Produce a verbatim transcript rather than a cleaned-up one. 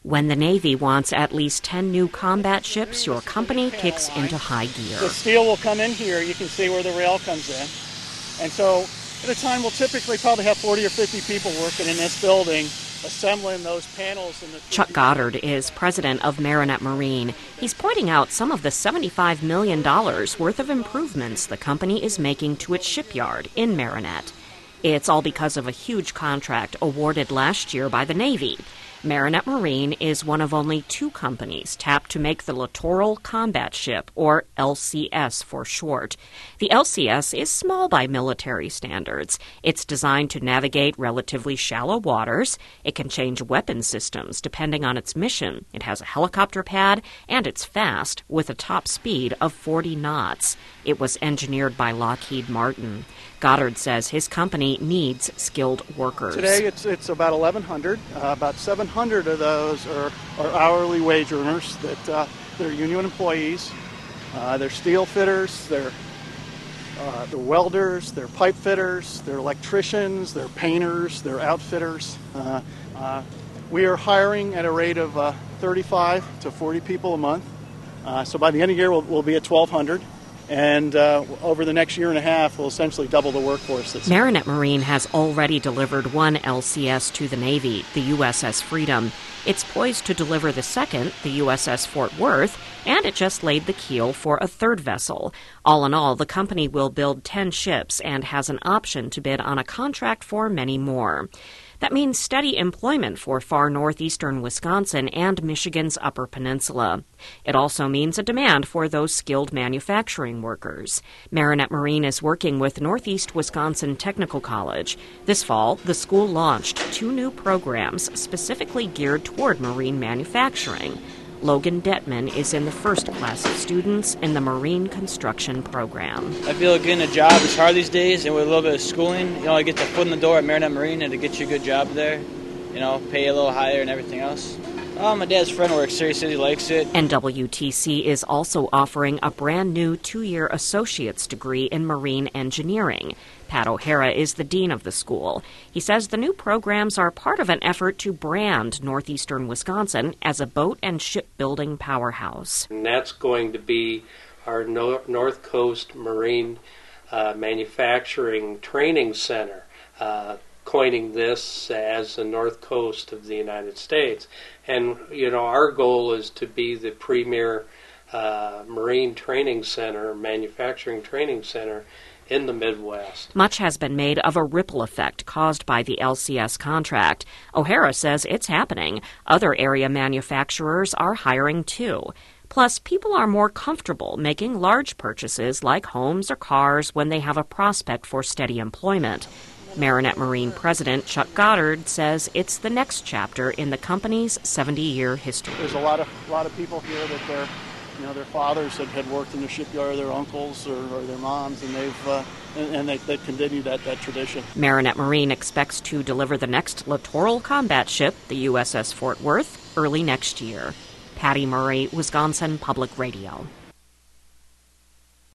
When the Navy wants at least ten new combat ships, your company kicks into high gear. The steel will come in here. You can see where the rail comes in. And so at a time, we'll typically probably have forty or fifty people working in this building, assembling those panels. In the Chuck Goddard is president of Marinette Marine. He's pointing out some of the seventy-five million dollars worth of improvements the company is making to its shipyard in Marinette. It's all because of a huge contract awarded last year by the Navy. Marinette Marine is one of only two companies tapped to make the Littoral Combat Ship, or L C S for short. The L C S is small by military standards. It's designed to navigate relatively shallow waters. It can change weapon systems depending on its mission. It has a helicopter pad, and it's fast, with a top speed of forty knots. It was engineered by Lockheed Martin. Goddard says his company needs skilled workers. Today it's it's about eleven hundred. Uh, about seven hundred of those are, are hourly wage earners. That uh, they're union employees. Uh, they're steel fitters. They're uh, they're welders. They're pipe fitters. They're electricians. They're painters. They're outfitters. Uh, uh, we are hiring at a rate of uh, thirty-five to forty people a month. Uh, so by the end of the year, we'll, we'll be at twelve hundred. And uh, over the next year and a half, we'll essentially double the workforce. That's Marinette Marine has already delivered one L C S to the Navy, the U S S Freedom. It's poised to deliver the second, the U S S Fort Worth, and it just laid the keel for a third vessel. All in all, the company will build ten ships and has an option to bid on a contract for many more. That means steady employment for far northeastern Wisconsin and Michigan's Upper Peninsula. It also means a demand for those skilled manufacturing workers. Marinette Marine is working with Northeast Wisconsin Technical College. This fall, the school launched two new programs specifically geared toward marine manufacturing. Logan Detman is in the first class of students in the Marine Construction Program. I feel like getting a job is hard these days, and with a little bit of schooling, you know, I get the foot in the door at Marinette Marine and to get you a good job there, you know, pay a little higher and everything else. Oh, my dad's friend works there. He says he likes it. N W T C is also offering a brand new two-year associate's degree in marine engineering. Pat O'Hara is the dean of the school. He says the new programs are part of an effort to brand northeastern Wisconsin as a boat and shipbuilding powerhouse. And that's going to be our North Coast Marine uh, Manufacturing Training Center, uh, coining this as the North Coast of the United States. And, you know, our goal is to be the premier uh, marine training center, manufacturing training center in the Midwest. Much has been made of a ripple effect caused by the L C S contract. O'Hara says it's happening. Other area manufacturers are hiring too. Plus, people are more comfortable making large purchases like homes or cars when they have a prospect for steady employment. Marinette Marine President Chuck Goddard says it's the next chapter in the company's seventy-year history. There's a lot of a lot of people here that their, you know, their fathers had, had worked in the shipyard, their uncles or, or their moms, and they've uh, and, and they they continue that, that tradition. Marinette Marine expects to deliver the next littoral combat ship, the U S S Fort Worth, early next year. Patty Murray, Wisconsin Public Radio.